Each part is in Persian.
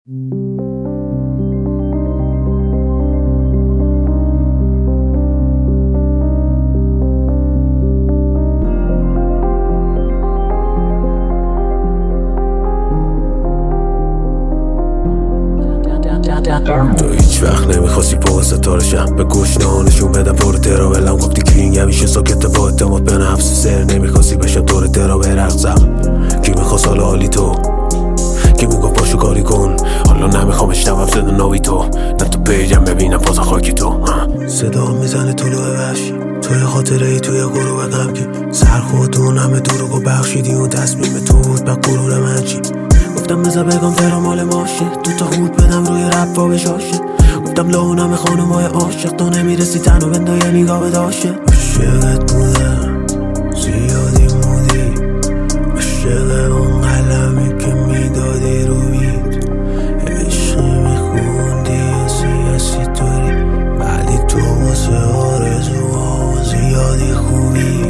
تو هیچ وقت نمیخواستی فوق ستاره شم، به گوش نشون بدم پر ترا ولم گفتی کینگ همیشه ساکت با اعتماد به نفس سر نمیخواستی بشم طور ترا برقصم. کی میخواست حالا حالی تو کی میگفت پاشو کاری کن، حالا نمیخوام اشتبم صدا ناوی تو نه تو پیجم ببینم پاس خاکی تو صدا میزنه طلوع وحشی توی خاطره ای توی گروه غمگی سر خودتون همه دروغو بخشیدی و تصمیم تو بود به غرور من چی. گفتم بذار بگم ترا مال ماشه تو تا خود بدم روی رپ و بشاشه. گفتم لونم خانومای عاشق تو نمیرسی تنو بنده یه نگاه بداشه. عشقت بودم زیادی مودی عشق اون قلمی که میدادی رو بید عشقی میخوندی یا سیاسی طوری ولی تو واسه آرزوها زیادی خوبی.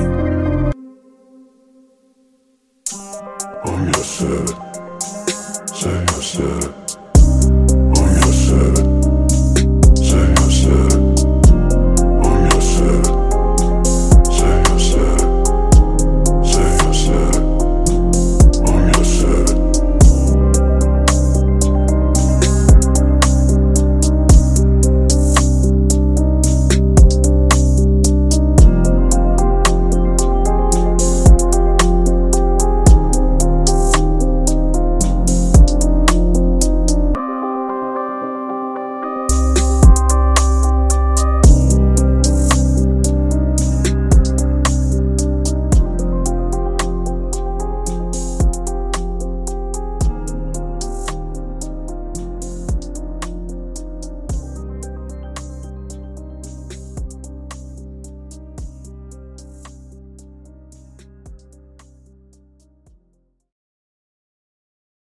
I'm your set, say your set.